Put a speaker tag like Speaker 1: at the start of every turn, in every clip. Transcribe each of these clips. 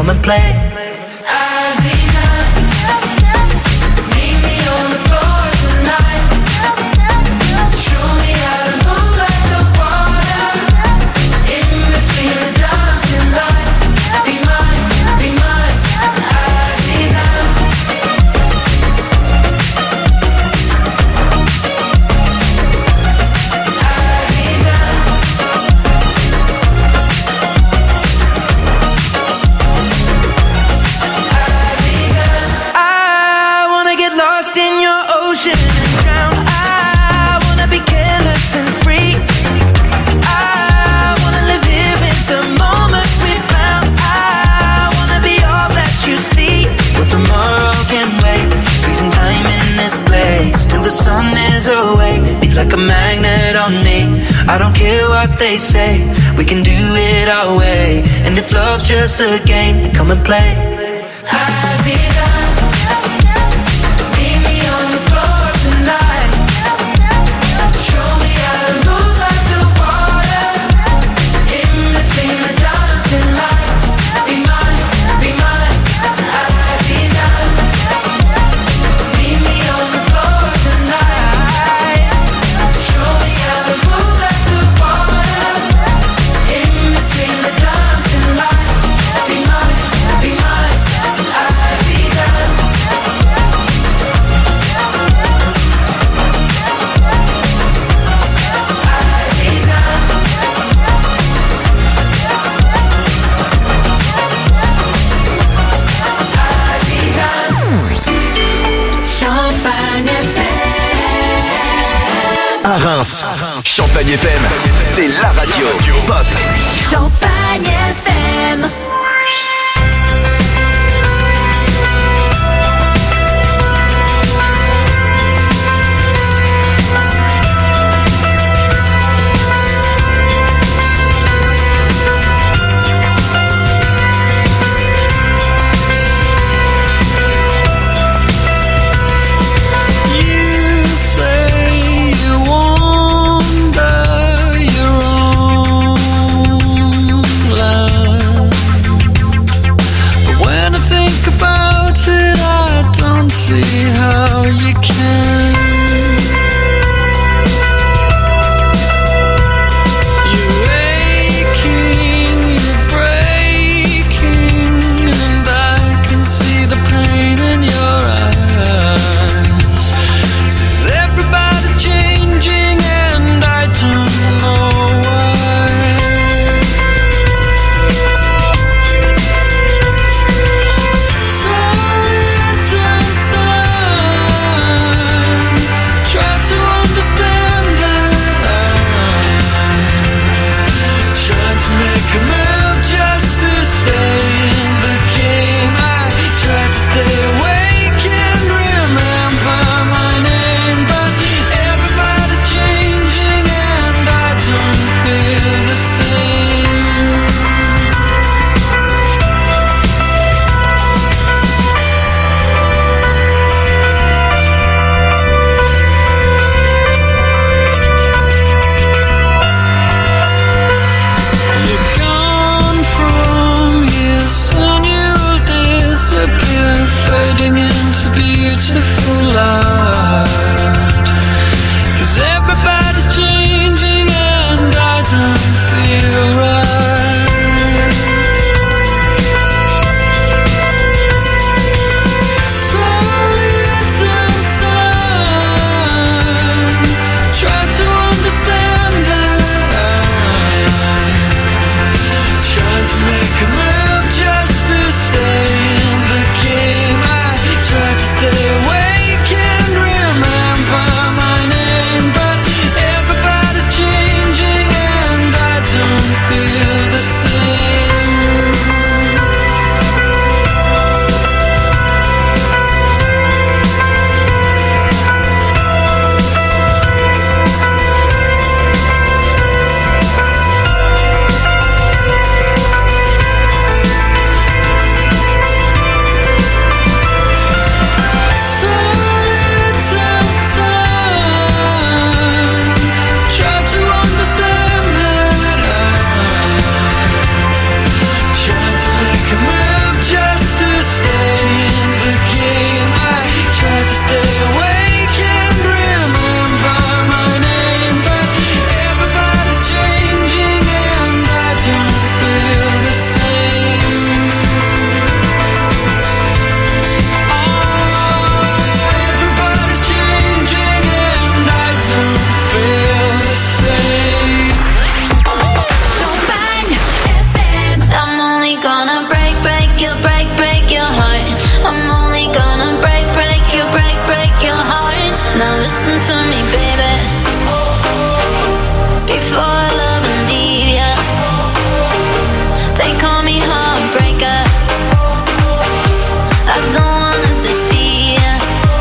Speaker 1: come and play. Like a magnet on me, I don't care what they say. We can do it our way. And if love's just a game, then come and play. Aziza, meet me on the floor tonight. Show me how to move like the water in between the dancing lights. Be mine, Aziza. Meet me on the floor tonight. Show me how to move like the water in between the dancing lights. Be mine, Aziza. Champagne FM.
Speaker 2: À Reims, Champagne FM, c'est la radio pop.
Speaker 1: Champagne FM.
Speaker 3: You wonder your own. I'm only gonna break your heart. Now listen to me, baby. Before I love and leave ya, they call me heartbreaker. I don't wanna deceive ya.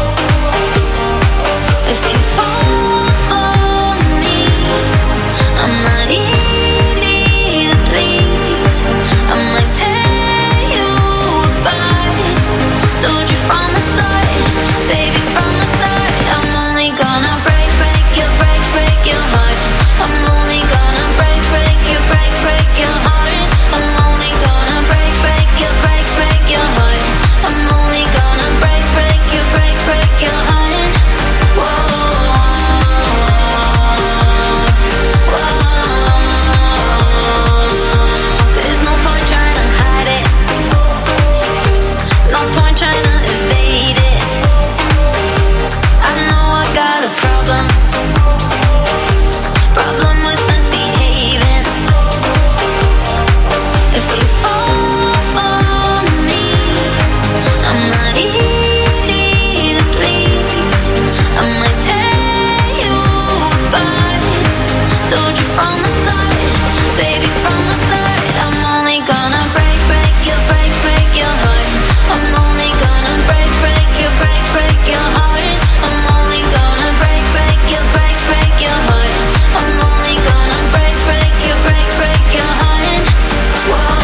Speaker 3: If you fall for me, I'm not easy to please. I might tear you apart. Told you from the start, baby, from the start. I'm only gonna break your heart. I'm only gonna break your heart. I'm only gonna break your heart. I'm only gonna break your heart. Whoa, whoa. There's no point trying to hide it. No point trying to evade it. I know I got a problem with misbehaving. If you fall for me, I'm not easy to please. I might tear you apart. Told you from the start, baby, from the start. I'm only gonna break your heart. I'm only gonna break your heart. I'm only gonna break your heart. I'm only gonna break your heart. Whoa,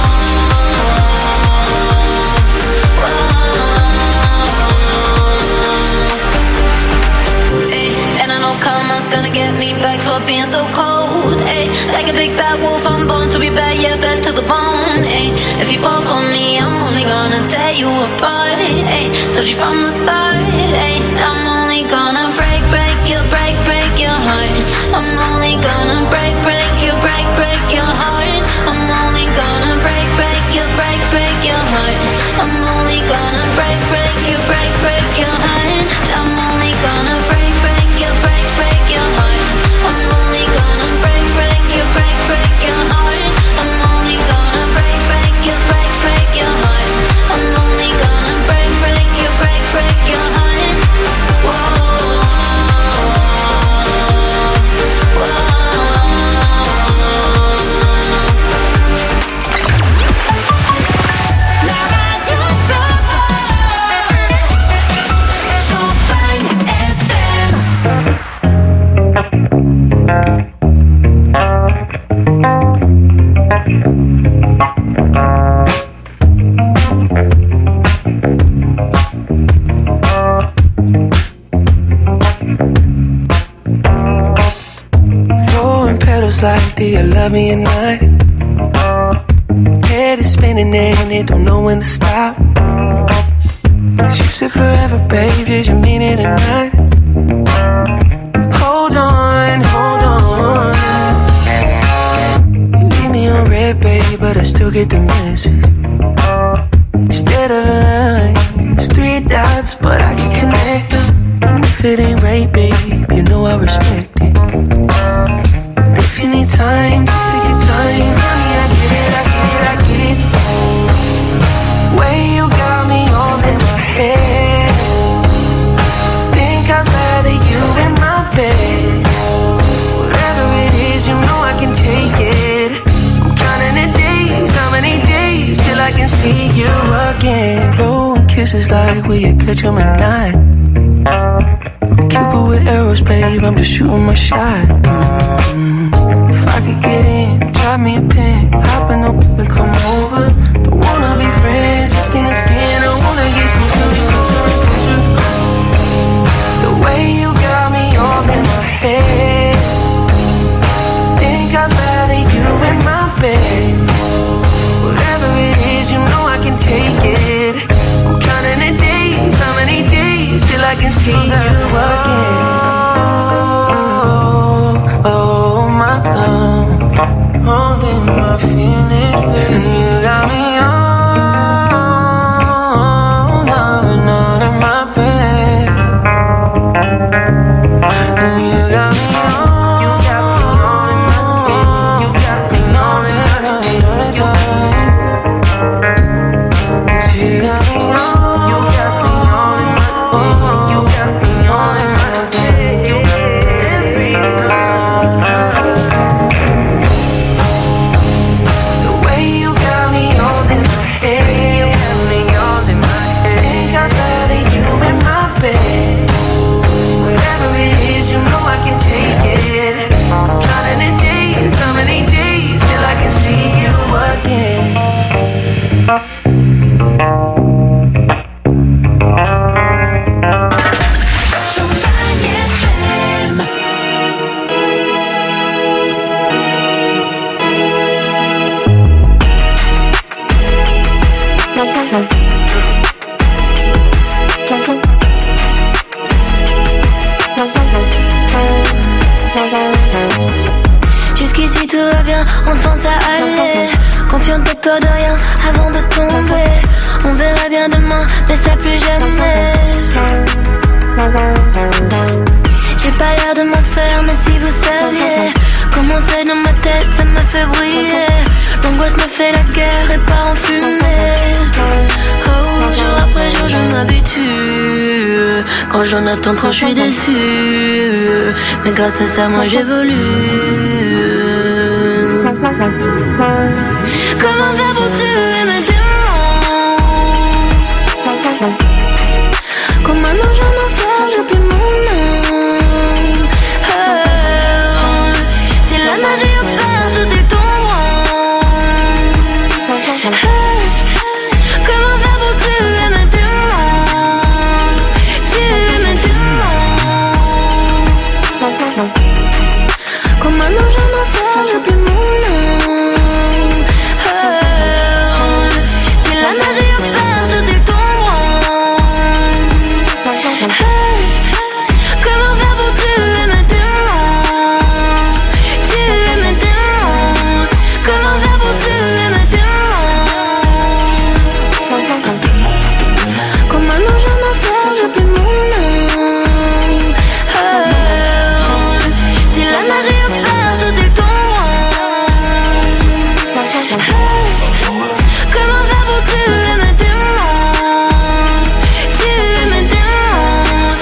Speaker 3: whoa. Ay, and I know karma's gonna get me back for being so cold. Ay, like a big bad wolf, I'm born to be bad, yeah, bad to the bone. Ay, if you fall for me, I'm only gonna tear you apart. Ay, told you from the start. Ay, I'm only gonna break your heart. I'm only gonna break your heart. I'm only gonna break your heart. I'm only gonna break your heart. I'm only gonna break your heart. I'm only gonna break your heart. I'm only gonna break your heart. I'm only gonna break your heart. Whoa, whoa.
Speaker 4: Throwing petals like, do you love me or not? Head is spinning and it don't know when to stop. You said forever, babe, did you mean it or not? Hold on, hold on. You leave me on red, babe, but I still get the message. Instead of a line, it's 3 dots, but I can connect them. And if it ain't right, babe, you know I respect it. But if you need time, just take your time. Honey, I get it, I get it, I get it. Way you got me all in my head. Think I'd rather you in my bed. Whatever it is, you know I can take it. I'm counting the days, how many days till I can see you again. Blowing kisses like, will you catch 'em at night? I'm Cupid with arrows, babe, I'm just shooting my shot. If I could get in, drop me a pin, hop in the and come over. Don't wanna be friends, just skin to skin. I wanna get closer. The way you got me all in my head. Think I'd rather you in my bed. Whatever it is, you know I can take it. I'm counting the days, how many days till I can see you again. Oh my love, holding my feelings, baby. You got me on, loving under my bed. And you got me on, you got me on in my bed. You got me on in my bed. You got me on.
Speaker 3: reviens demain, mais c'est plus jamais. J'ai pas l'air de m'en faire, mais si vous saviez comment c'est dans ma tête, ça me fait briller. L'angoisse me fait la guerre et part en fumée. Oh, jour après jour, je m'habitue. Quand j'en attends trop, je suis déçue. Mais grâce à ça, moi j'évolue. Comment faire pour tuer mes démons? Comme un ange en enfer, j'ai plus mon nom. Oh, si la magie opère, tout est tombant. Comment faire pour tuer mes démons? Tuer mes démons. Comme un ange en enfer, j'ai plus mon nom. Si la magie opère, tout est tombant. Comment faire pour tuer mes démons? Tuer mes démons. Comment faire pour tuer mes démons? Comme un ange en enfer, j'ai plus mon nom. Si la magie opère, tout est tombant. Comment faire pour tuer mes démons? Tuer mes démons.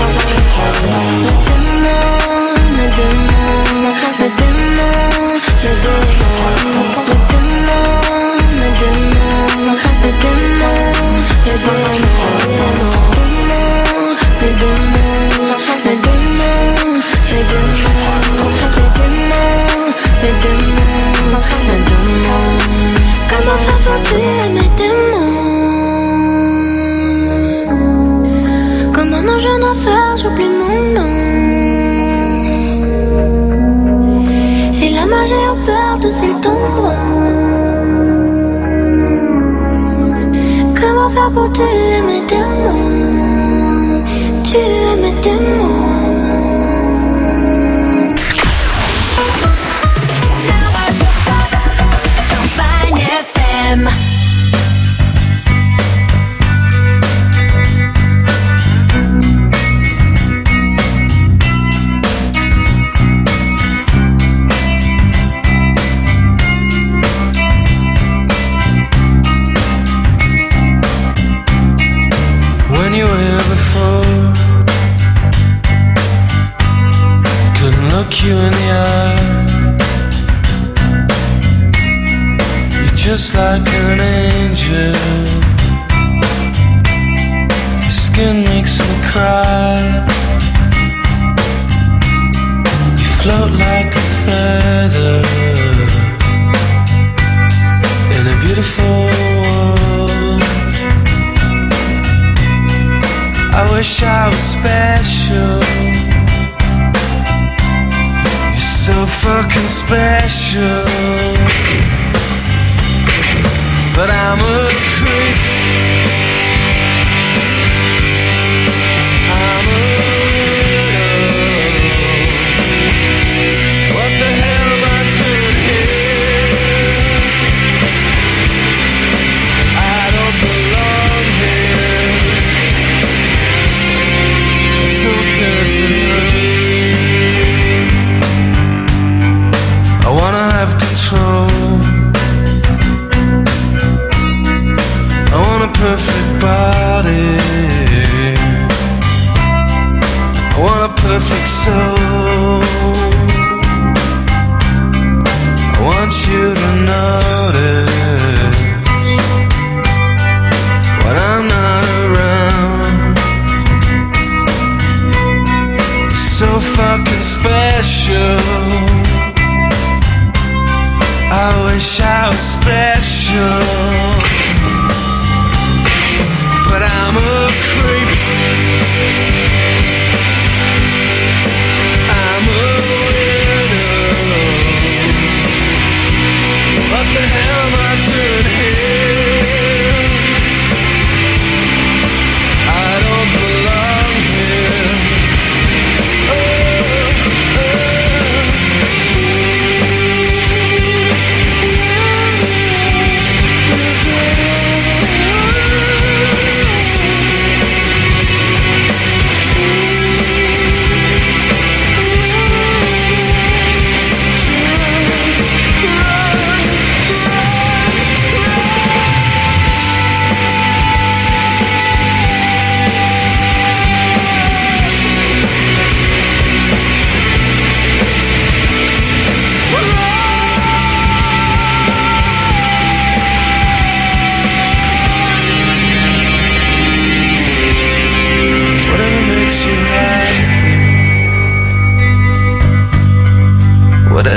Speaker 3: Mes démons, mes démons, mes démons, mes démons, mes démons, mes démons, mes démons, mes démons, mes démons, mes démons, mes démons. Comment faire pour tuer mes démons? Comme un ange en enfer, j'oublie mon nom. Si la magie opère, tout c'est le tombeau. Comment faire pour tuer mes démons? Tuer mes démons.
Speaker 5: Champagne FM.
Speaker 4: When you were here before, couldn't look you in the eye. You're just like an angel. Your skin makes me cry. You float like a feather in a beautiful world. I wish I was special. You're so fucking special. But I'm a creep. I'm a weirdo. What the hell am I doing here? I don't belong here. I don't care for you. I wanna have control. I want a perfect body. I want a perfect soul. I want you to notice when I'm not around. You're so fucking special. I wish I was special. But I'm a creep. I'm a weirdo. What the hell am I doing here? I don't belong here. Oh,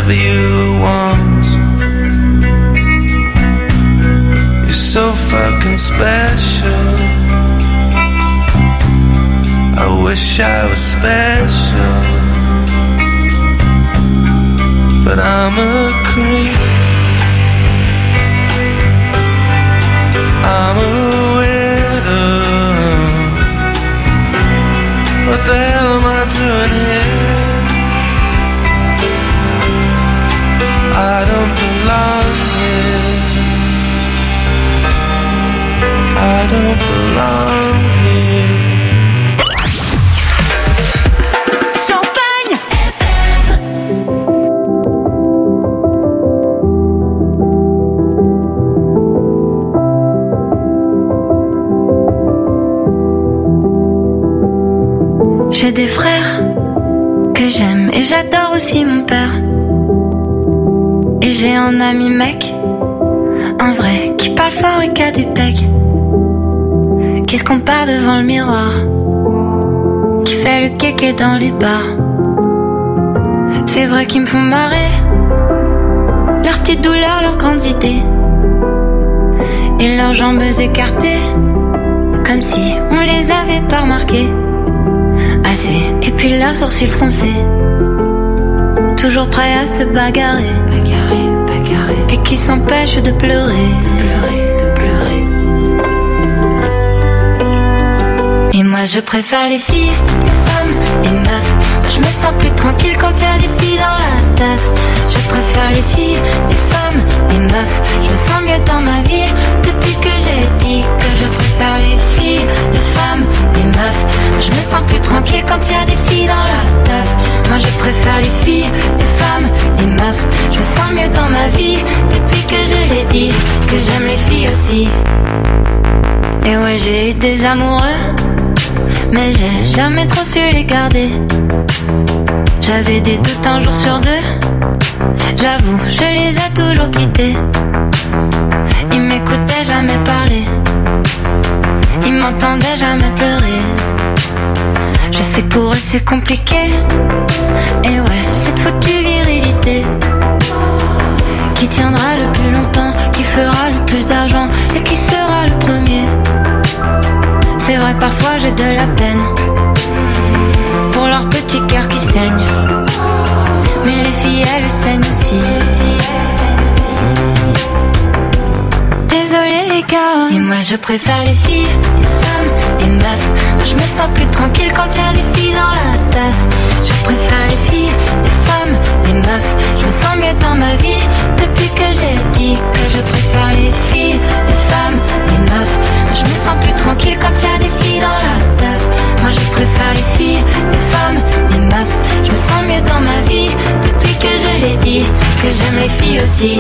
Speaker 4: whatever you want. You're so fucking special. I wish I was special, but I'm a creep. I'm a widow. What the hell am I doing here? I don't belong here. I don't belong here.
Speaker 5: Champagne FM.
Speaker 3: J'ai des frères que j'aime et j'adore aussi mon père. Et j'ai un ami mec, un vrai, qui parle fort et qui a des pecs, qui se compare devant le miroir, qui fait le kéké dans les bars. C'est vrai qu'ils me font marrer, leurs petites douleurs, leurs grandes idées, et leurs jambes écartées, comme si on les avait pas remarquées. Assez, et puis leurs sourcils froncés, toujours prêts à se bagarrer, et qui s'empêchent de pleurer, Et moi je préfère les filles, les femmes, les meufs. Moi je me sens plus tranquille quand y a des filles dans la teuf. Je préfère les filles, les femmes, les meufs. Je me sens mieux dans ma vie depuis que j'ai dit que je préfère les filles, les femmes, les meufs. Moi je me sens plus tranquille quand y a des filles dans la teuf. Moi je préfère les filles, les femmes, les meufs. Je me sens mieux dans ma vie depuis que je l'ai dit que j'aime les filles aussi. Et ouais, j'ai eu des amoureux, mais j'ai jamais trop su les garder. J'avais des doutes un jour sur deux, j'avoue, je les ai toujours quittés. Ils m'écoutaient jamais parler, ils m'entendaient jamais pleurer. Je sais que pour eux c'est compliqué, et ouais, cette foutue virilité qui tiendra le plus longtemps, qui fera le plus d'argent et qui sera le premier. C'est vrai, parfois j'ai de la peine pour leur petit cœur qui saigne, mais les filles elles saignent aussi. Désolée les gars, et moi je préfère les filles, les femmes, les meufs. Moi je me sens plus tranquille quand y a des filles dans la teuf. Je préfère les filles, les femmes, les meufs. Je me sens mieux dans ma vie depuis que j'ai dit que je préfère les filles, les femmes, les meufs. Moi je me sens plus tranquille quand y a des filles dans la teuf. Moi je préfère les filles, les femmes, les meufs. Je me sens mieux dans ma vie depuis que je l'ai dit que j'aime les filles aussi.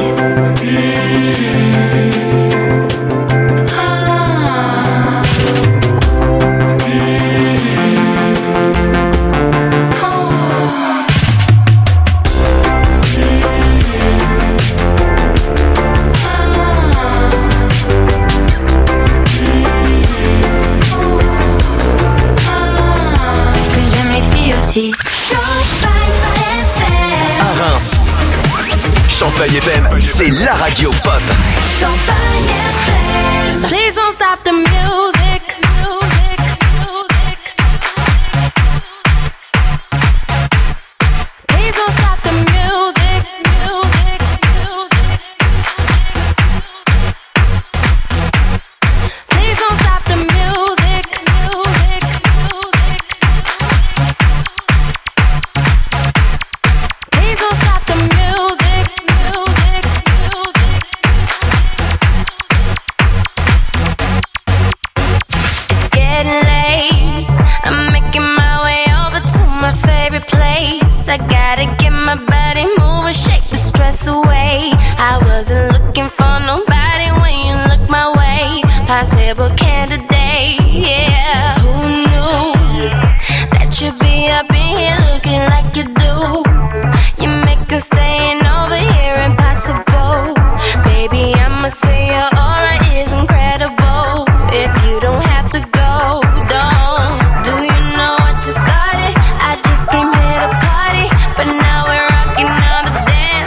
Speaker 2: À Reims, Champagne FM, c'est la radio pop.
Speaker 5: Champagne FM.
Speaker 6: Please don't stop the music. Please don't stop the music. Please don't stop the music. Please don't stop the music. It's getting late. I'm making my way over to my favorite place. I gotta get my body moving, shake the stress away. I wasn't looking for nobody when you look my way. Possible candidate, yeah. Who knew that you'd be up in here looking like you do? You make us staying over here impossible. Baby, I'ma say your aura is incredible. If you don't have to go, don't. Do you know what you started? I just came here to party, but now we're rocking on the dance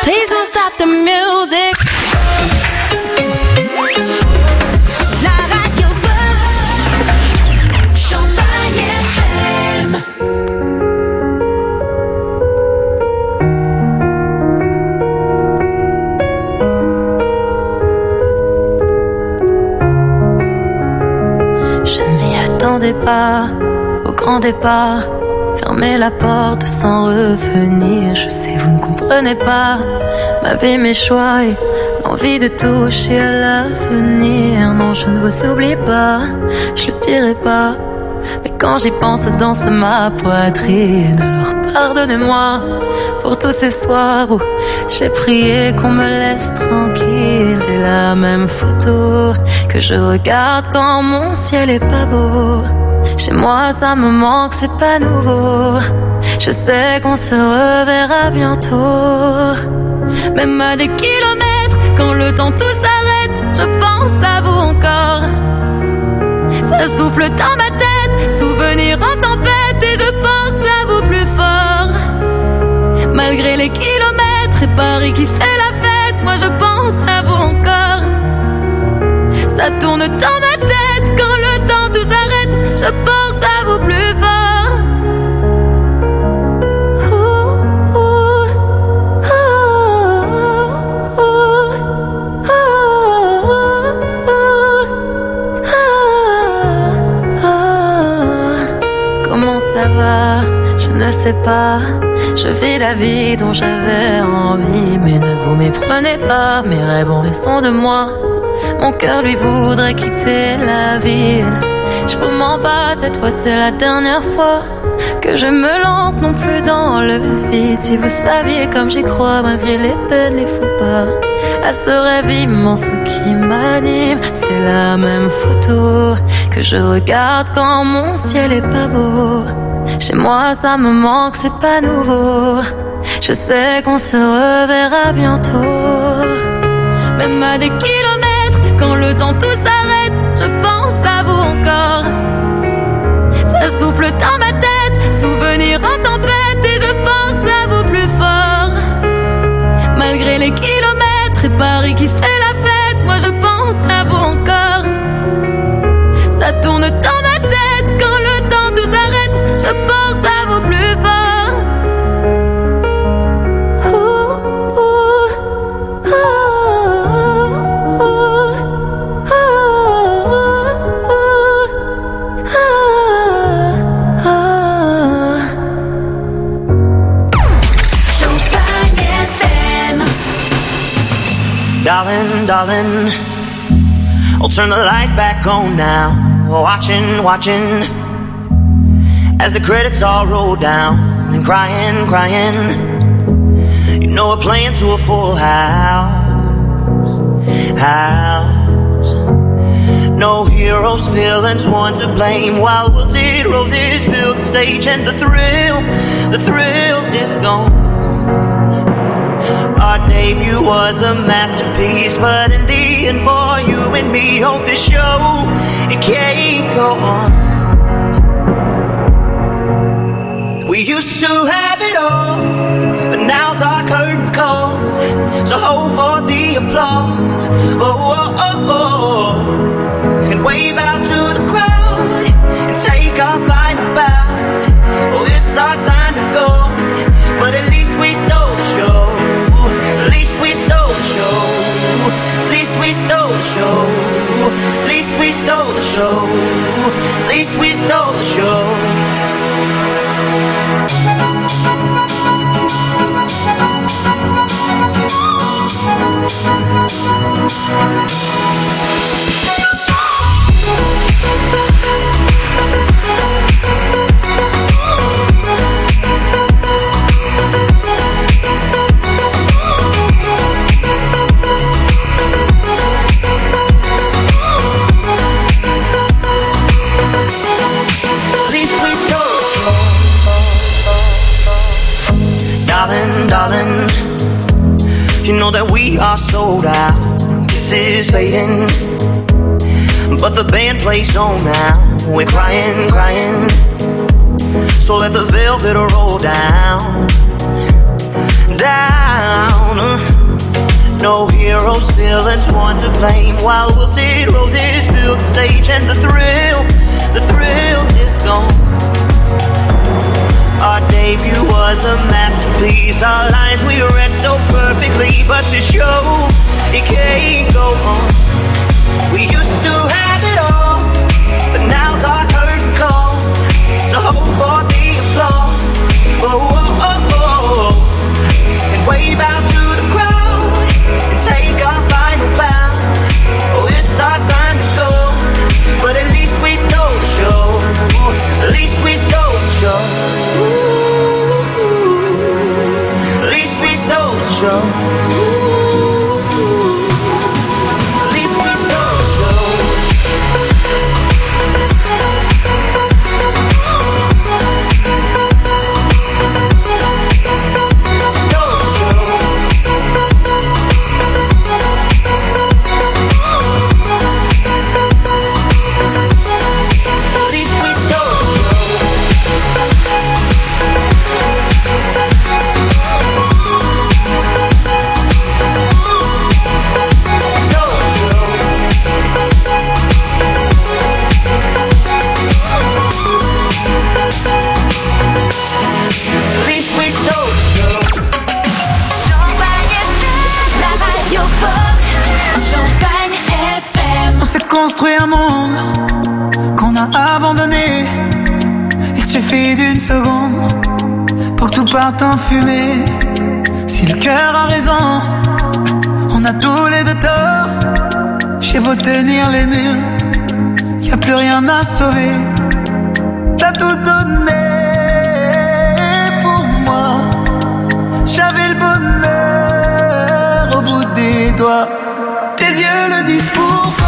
Speaker 6: Please don't stop the music.
Speaker 5: La radio bonne. Champagne FM.
Speaker 7: Je m'y attendais pas au grand départ. Fermer la porte sans revenir. Je sais, vous ne comprenez pas ma vie, mes choix et l'envie de toucher à l'avenir. Non, je ne vous oublie pas, je le dirai pas. Mais quand j'y pense, danse ma poitrine. Alors pardonnez-moi pour tous ces soirs où j'ai prié qu'on me laisse tranquille. C'est la même photo que je regarde quand mon ciel est pas beau. Chez moi ça me manque, c'est pas nouveau. Je sais qu'on se reverra bientôt. Même à des kilomètres, quand le temps tout s'arrête, je pense à vous encore. Ça souffle dans ma tête, souvenir en tempête, et je pense à vous plus fort. Malgré les kilomètres et Paris qui fait la fête, moi je pense à vous encore. Ça tourne dans ma tête, quand le temps tout s'arrête, je pense à vous plus fort. Comment ça va? Je ne sais pas. Je vis la vie dont j'avais envie. Mais ne vous méprenez pas, mes rêves ont raison de moi. Mon cœur lui voudrait quitter la ville. Je vous mens pas, cette fois c'est la dernière fois que je me lance non plus dans le vide. Si vous saviez comme j'y crois, malgré les peines, les faux pas, à ce rêve immense qui m'anime. C'est la même photo que je regarde quand mon ciel est pas beau. Chez moi ça me manque, c'est pas nouveau. Je sais qu'on se reverra bientôt. Même à des kilomètres, quand le temps tout s'arrête, je pense à vous encore. Ça souffle dans ma tête, souvenir en tempête, et je pense à vous plus fort. Malgré les kilomètres et Paris qui fait la fête, moi je pense à vous encore. Ça tourne dans ma tête, quand le temps tout s'arrête, je pense à vous plus fort.
Speaker 8: Darling, darling, I'll turn the lights back on now. Watching, watching, as the credits all roll down. And crying, crying, you know we're playing to a full house. No heroes, villains, one to blame. While wilted roses fill the stage, and the thrill is gone. Our debut was a masterpiece, but in the end, for you and me on this show, it can't go on. We used to have it all, but now's our curtain call. So hold for the applause, oh, oh, oh, oh. And wave out to the crowd, and take our final bow. Oh, it's our time to go, but at least we stole the show. At least we stole the show. At least we stole the show. At least we stole the show. At least we stole the show. Darling, you know that we are sold out. Kisses fading, but the band plays on now. We're crying, crying, so let the velvet roll down, down. one's one to blame. While wilted roses fill the stage, and the thrill is gone. Our debut was a masterpiece. Our lines we read so perfectly, but the show, it can't go on. We used to have it all, but now's our curtain call. So hold for the applause, oh, oh, oh, oh. And wave out to the crowd and take our final bow. Oh, it's our time to go, but at least we stole the show. At least we stole the show. Ooh, at least we stole the show.
Speaker 4: Construit un monde qu'on a abandonné. Il suffit d'une seconde pour que tout parte en fumée. Si le cœur a raison, on a tous les deux tort. J'ai beau tenir les murs, y a plus rien à sauver. T'as tout donné pour moi. J'avais le bonheur au bout des doigts. Tes yeux le disent pourquoi.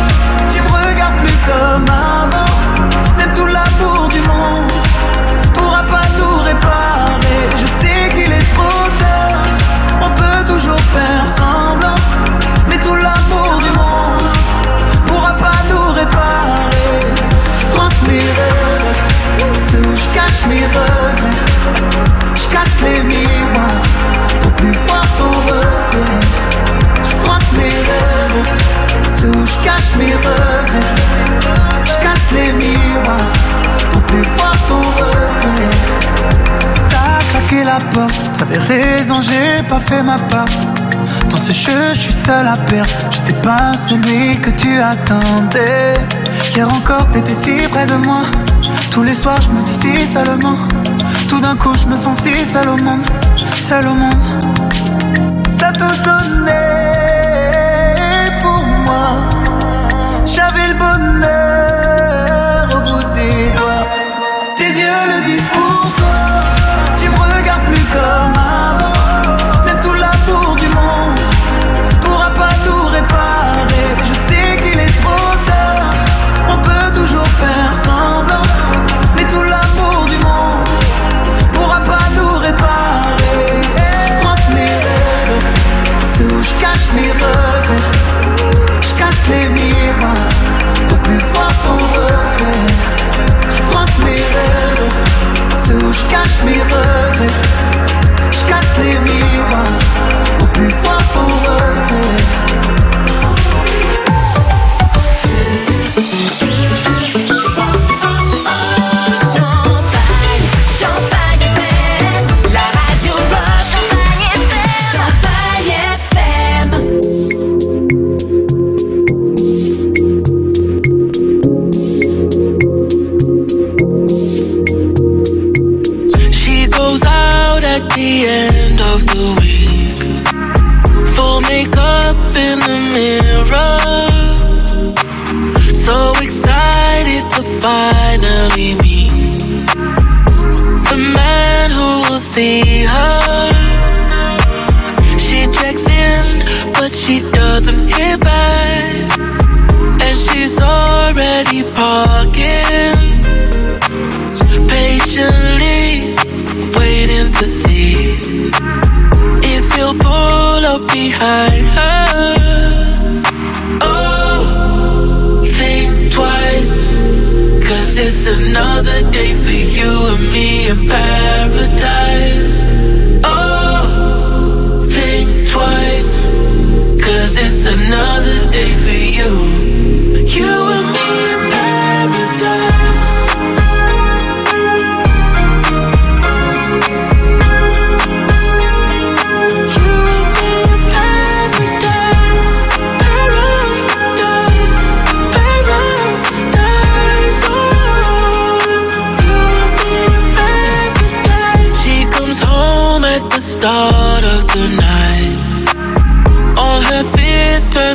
Speaker 4: Comme avant, même tout l'amour du monde pourra pas nous réparer. Je sais qu'il est trop tard, on peut toujours faire semblant, mais tout l'amour du monde pourra pas nous réparer. Je fronce mes rêves, ceux où je cache mes regrets. Je casse les miroirs pour plus voir ton reflet. Je fronce mes rêves, ceux où je cache mes regrets. Je casse les miroirs pour plus voir ton reflet. T'as claqué la porte, t'avais raison, j'ai pas fait ma part. Dans ce jeu, je suis seul à perdre. J'étais pas celui que tu attendais. Hier encore, t'étais si près de moi. Tous les soirs, je me dis si seulement. Tout d'un coup, je me sens si seul au monde. Seul au monde. T'as tout donné pour moi. J'avais le bonheur au bout des doigts. Tes yeux le disent pourquoi. Tu me regardes plus comme avant. Même tout l'amour du monde pourra pas nous réparer. Je sais qu'il est trop tard, on peut toujours faire semblant, mais tout l'amour du monde pourra pas nous réparer. Je fronce mes rêves, ceux où je cache mes regrets. Je casse les miroirs pour plus voir ton reflet. Je fronce mes rêves, ceux où je cache mes regrets. Je casse les miroirs pour plus voir ton reflet.
Speaker 5: Champagne, Champagne FM, la radio rock. Champagne FM.
Speaker 9: She goes out at the end of the week, full makeup in the mirror, so excited to finally meet the man who will see her. She checks in, but she doesn't hear back, and she's already parking, patiently waiting to see if he'll pull up behind her. Oh, think twice, 'cause it's another day for you and me in paradise. Oh, think twice, 'cause it's another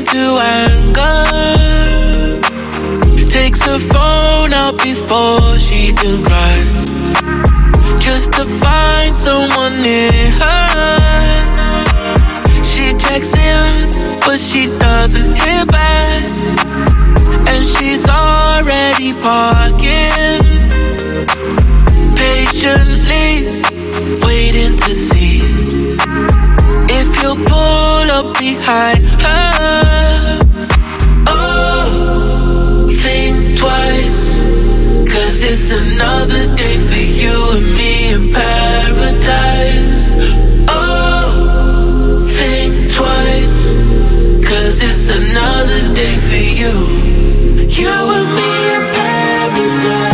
Speaker 9: into anger. Takes her phone out before she can cry, just to find someone near her. She checks in, but she doesn't hear back, and she's already parking, patiently waiting to see if you'll pull up behind her. Oh, think twice, 'cause it's another day for you and me in paradise. Oh, think twice, 'cause it's another day for you, you and me in paradise.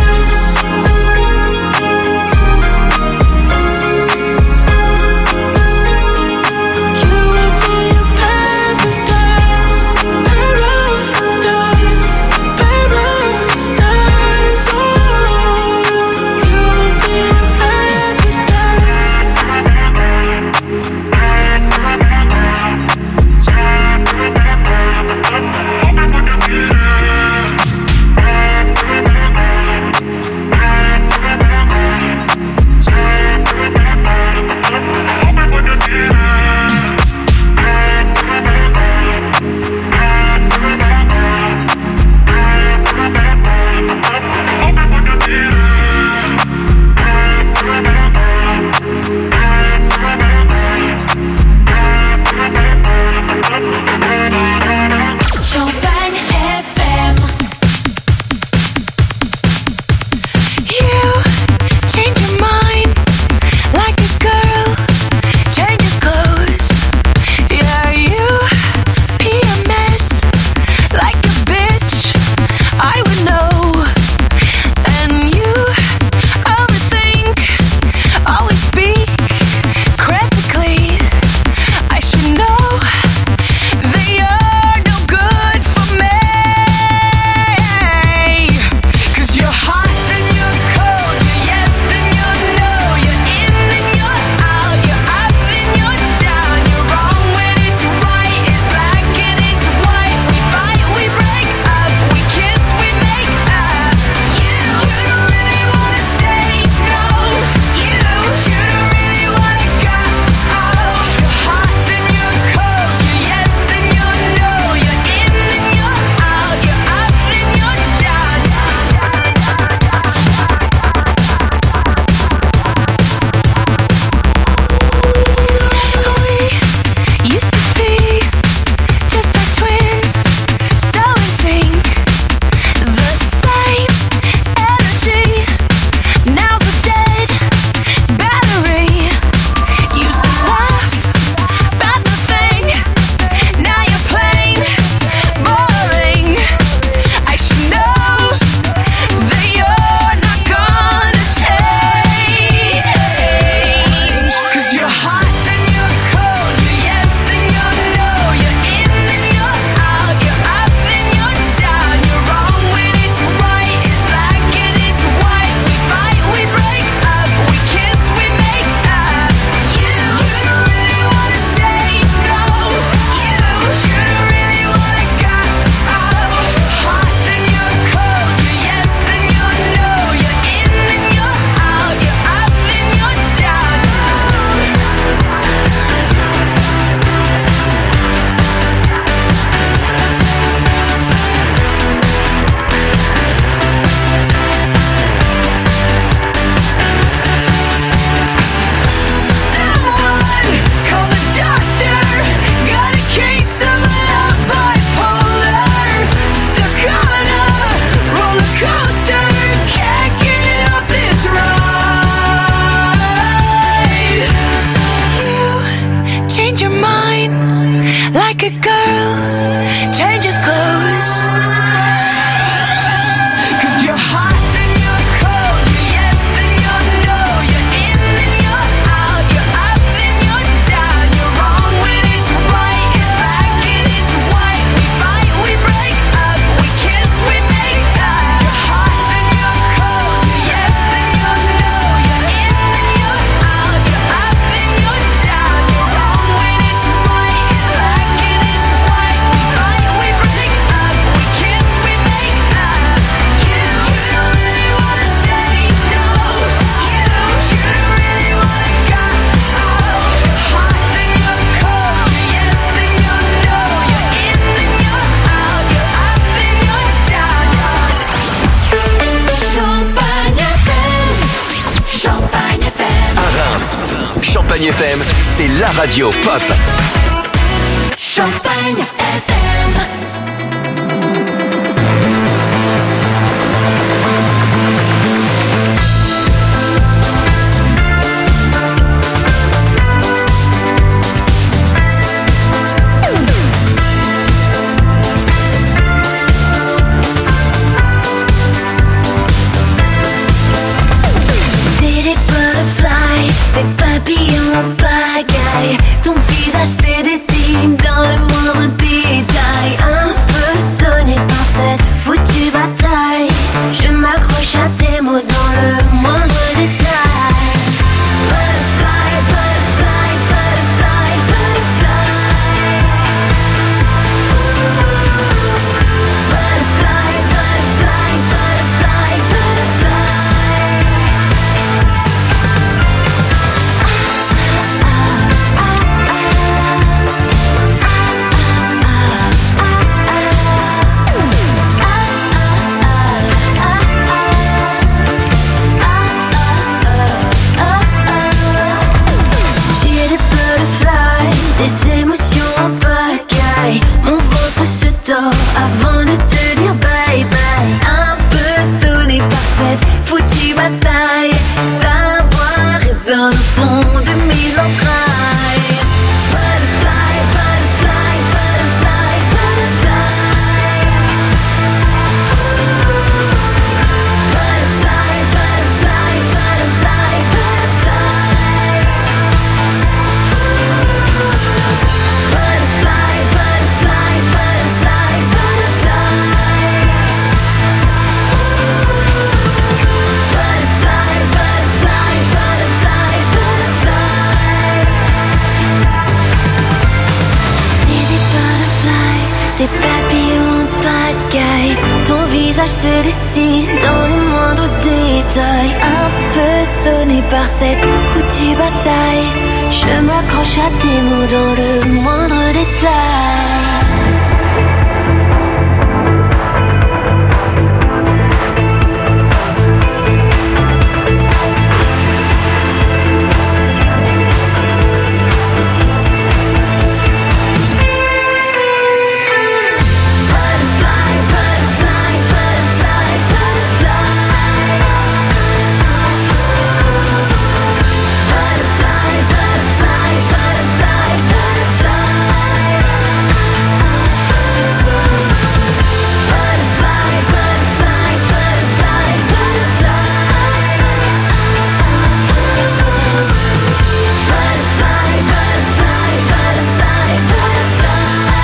Speaker 2: Champagne FM, c'est la radio pop.
Speaker 5: Champagne FM.
Speaker 6: Des papillons en pagaille, ton visage se dessine dans le moindre détail. Un peu sonné par cette foutue bataille, je m'accroche à tes mots dans le moindre détail. Butterfly, butterfly, butterfly, butterfly. Butterfly, butterfly, butterfly, butterfly. Des émotions en pagaille, mon ventre se tord avant de te dire bye bye. Un peu sonné par cette foutue bataille, ta voix résonne au fond de mes entrailles. Butterfly, butterfly, butterfly, butterfly. Butterfly, butterfly, butterfly, butterfly. Butterfly, butterfly, butterfly, butterfly. Butterfly, butterfly, butterfly, butterfly. C'est des butterflies, des papillons en pagaille. Ton visage se dessine dans les moindres détails. Un peu sonné par cette foutue bataille, je m'accroche à tes mots dans le moindre détail. Butterfly, butterfly, butterfly, butterfly. Butterfly, butterfly, butterfly, butterfly. Butterfly, butterfly, butterfly, butterfly. Butterfly, butterfly, butterfly, butterfly.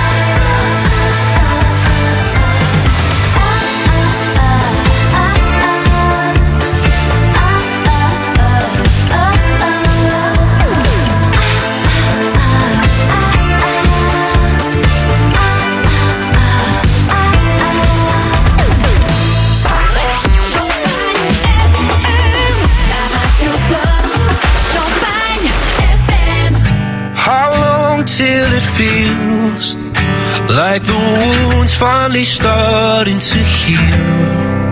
Speaker 9: How long till it feels like the wound's finally starting to heal?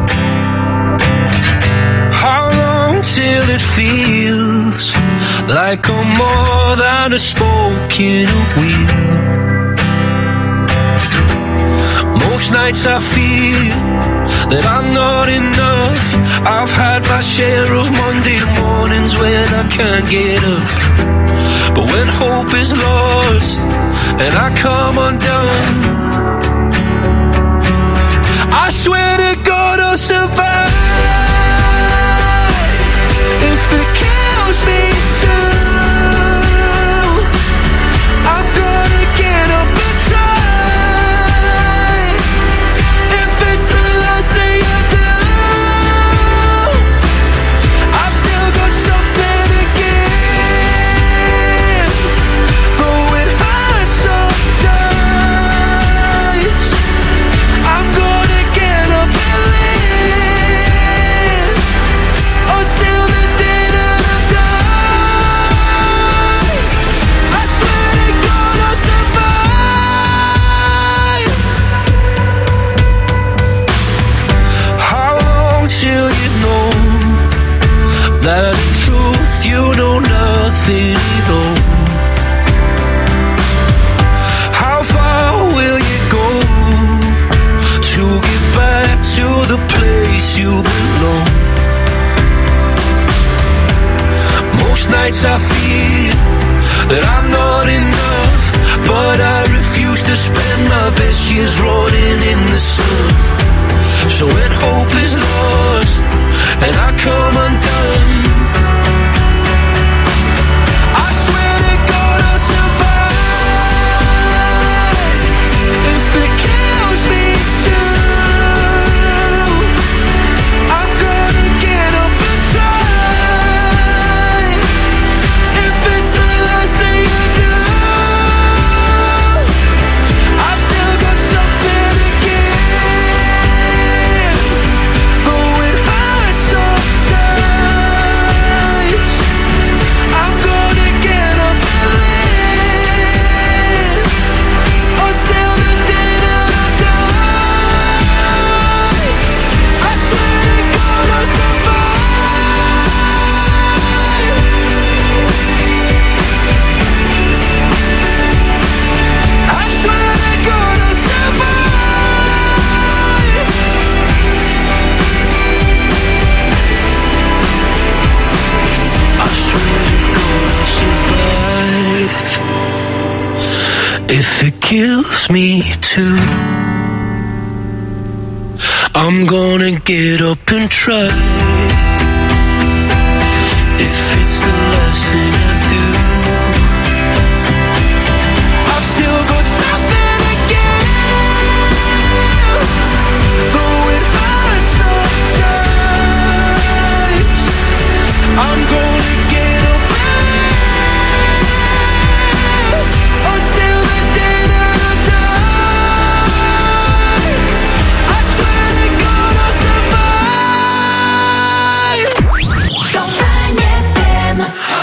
Speaker 9: How long till it feels like I'm more than a spoke in a wheel? Most nights I feel that I'm not enough. I've had my share of Monday mornings when I can't get up. But when hope is lost and I come undone, I swear to God I'll survive. If it kills me too, I'm gonna get up and try. If it's the last thing I do, I've still got something to give. Though it hurts sometimes, nights I feel that I'm not enough, but I refuse to spend my best years rotting in the sun. So when hope is lost and I come undone, I swear to God I'll survive. If it kills me too, I'm gonna get up and try. If it's the last thing I do, I've still got something to give. Though it hurts sometimes, I'm gonna get up and live until the day that I die. I swear to God I'll survive. I swear to God I'll survive. I swear to God I'll survive. If it kills me too, I'm gonna get up and try. If it's the last thing I do, I've still got something to give. Though it hurts sometimes, I'm gonna get up and live until the day that I die. I swear to God I'll survive.
Speaker 5: Champagne FM.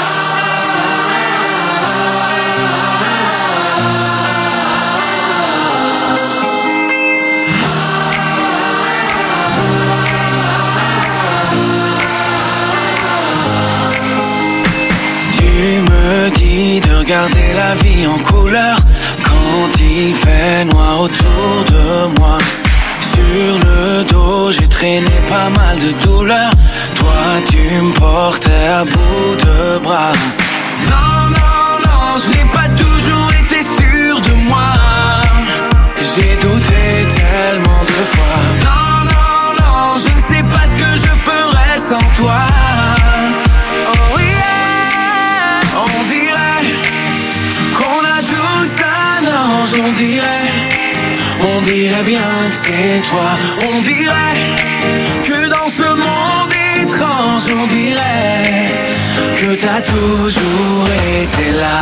Speaker 9: Tu me dis de regarder la vie en couleur quand il fait noir autour de moi. Sur le dos, j'ai traîné pas mal de douleurs. Toi, tu me portais à bout de bras. Non, non, non, je n'ai pas toujours été sûr de moi. J'ai douté tellement de fois. Non, non, non, je ne sais pas ce que je ferais sans toi. Oh yeah, on dirait qu'on a tous un ange, on dirait bien que c'est toi. On dirait que dans ce monde étrange, on dirait que t'as toujours été là.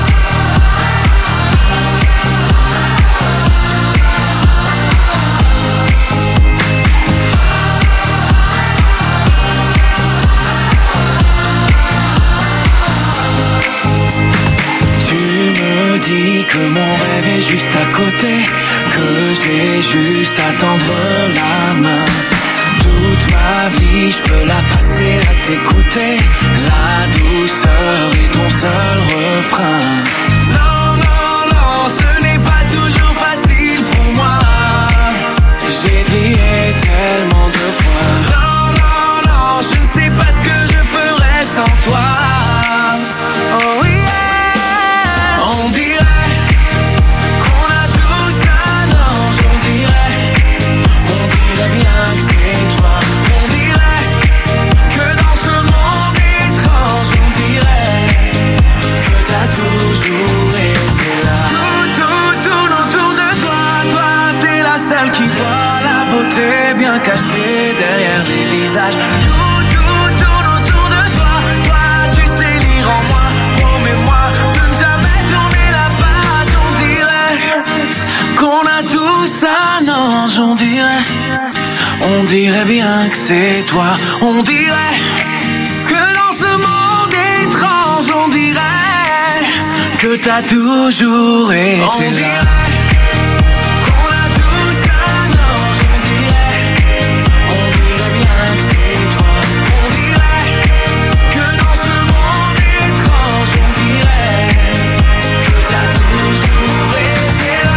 Speaker 9: Tu me dis que mon rêve est juste à côté, que j'ai juste à tendre la main. Toute ma vie, je peux la passer à t'écouter. La douceur est ton seul refrain. Non, non, non, ce n'est pas toujours facile pour moi. J'ai plié tellement de fois. Non, non, non, je ne sais pas ce que je ferais sans toi. Oh yeah, on dirait qu'on a tous un ange, on dirait bien que c'est toi. On dirait que dans ce monde étrange, on dirait que t'as toujours été là. Tout tourne autour de toi, toi t'es la seule qui voit la beauté bien cachée derrière les visages. Tout tourne autour de toi, toi tu sais lire en moi. Promets-moi de ne jamais tourner la page. On dirait qu'on a tous un ange, on dirait bien que c'est toi. On dirait que dans ce monde étrange, on dirait que t'as toujours été là. Qu'on a tous un ange, on dirait bien que c'est toi. On dirait que dans ce monde étrange, on dirait que t'as toujours été là.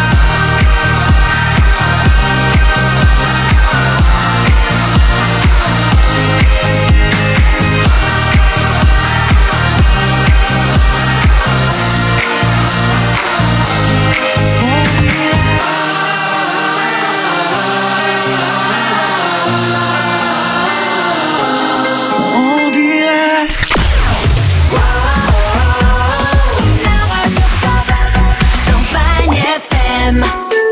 Speaker 5: FM.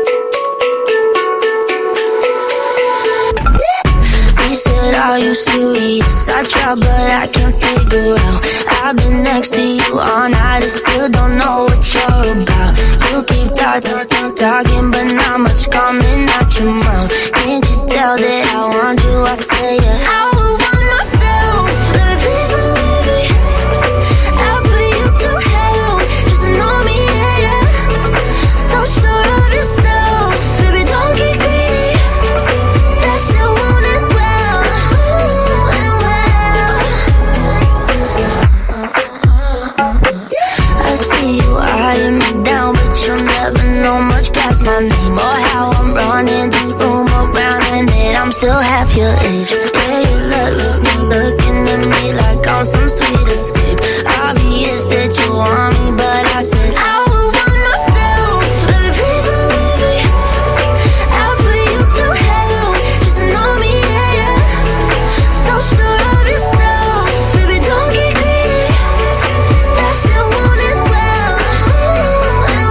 Speaker 6: He said, are you serious? I tried but I can't figure out. I've been next to you all night and still don't know what you're about. You keep talking but not much coming out your mouth. Can't you tell that I want you? I say yeah. I would want myself. Baby, please believe me. I'll put you through hell just to know me, yeah, yeah. So sure of yourself, baby, don't get greedy. That shit want it well, and well. I see you eyeing me down, but you'll never know much past my name or how I'm running this room around, and that I'm still half your age. Yeah, you looking at me like I'm some sweet escape. Obvious that you want me, but I said I would want myself. Baby, please believe me. I'll put you through hell just to know me, yeah, yeah. So sure of yourself, baby, don't get greedy. That shit want it well, and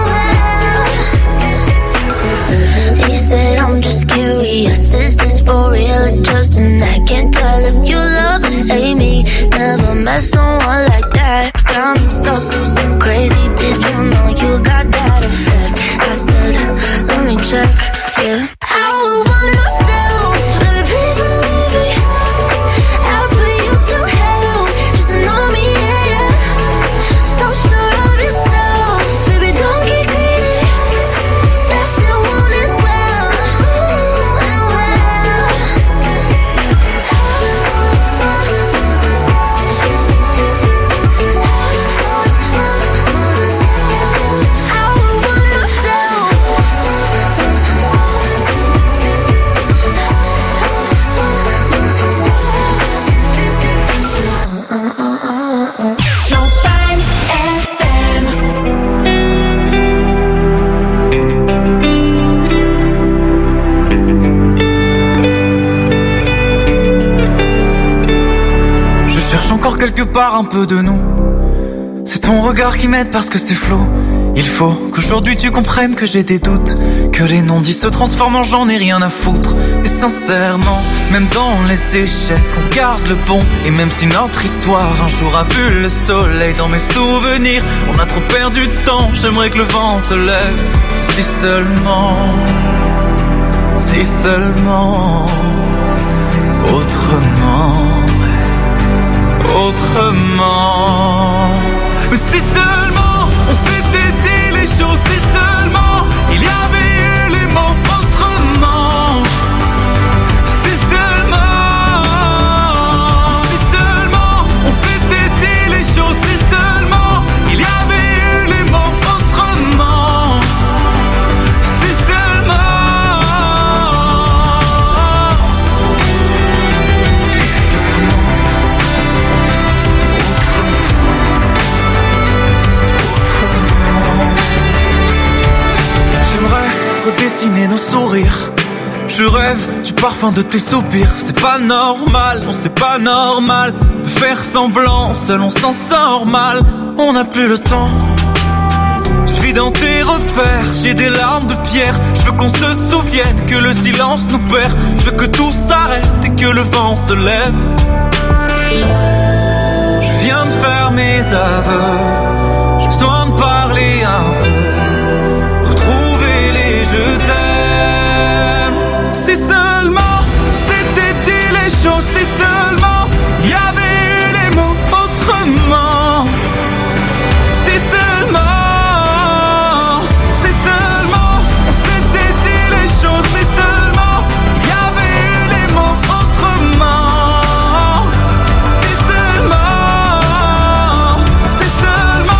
Speaker 6: well. He said I'm just curious, is this for real or just an act? Can't tell if you love or hate me. Never met someone like that. Got me so crazy. Did you know you got that effect? I said, let me check, yeah. I would want myself. Baby, please believe me. I'll put you through hell just to know me, yeah, yeah. So sure of yourself, baby, don't get greedy. That shit want it well, and well. I would want myself.
Speaker 5: Champagne FM.
Speaker 10: Je cherche encore quelque part un peu de nous. C'est ton regard qui m'aide parce que c'est flou. Il faut qu'aujourd'hui tu comprennes que j'ai des doutes, que les non-dits se transforment en j'en ai rien à foutre. Et sincèrement, même dans les échecs, on garde le bon. Et même si notre histoire un jour a vu le soleil, dans mes souvenirs, on a trop perdu de temps. J'aimerais que le vent se lève. Si seulement, autrement, autrement. Mais si seulement on s'était dit les choses, si seulement il y avait eu les mots autrement. Si seulement on s'était dit les choses, si seulement il y avait eu les mots autrement. Si seulement. J'aimerais redessiner nos sourires. Je rêve du parfum de tes soupirs. C'est pas normal, non c'est pas normal de faire semblant, seul on s'en sort mal. On n'a plus le temps. Je vis dans tes repères, j'ai des larmes de pierre. Je veux qu'on se souvienne que le silence nous perd. Je veux que tout s'arrête et que le vent se lève. Je viens de faire mes aveux. J'ai besoin de parler un peu. Retrouver les je t'aime. Si seulement c'était dit les choses, si seulement il y avait eu les mots autrement. Si seulement on s'était dit les choses, si seulement il y avait eu les mots autrement. Si seulement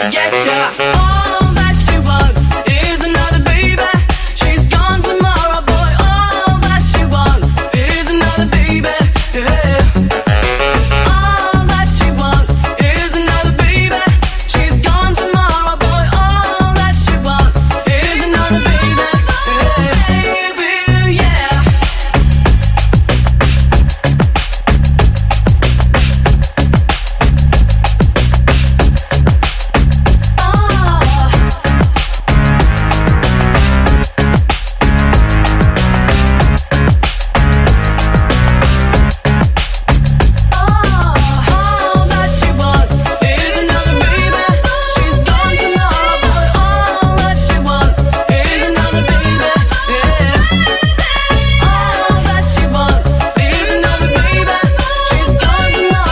Speaker 11: getcha.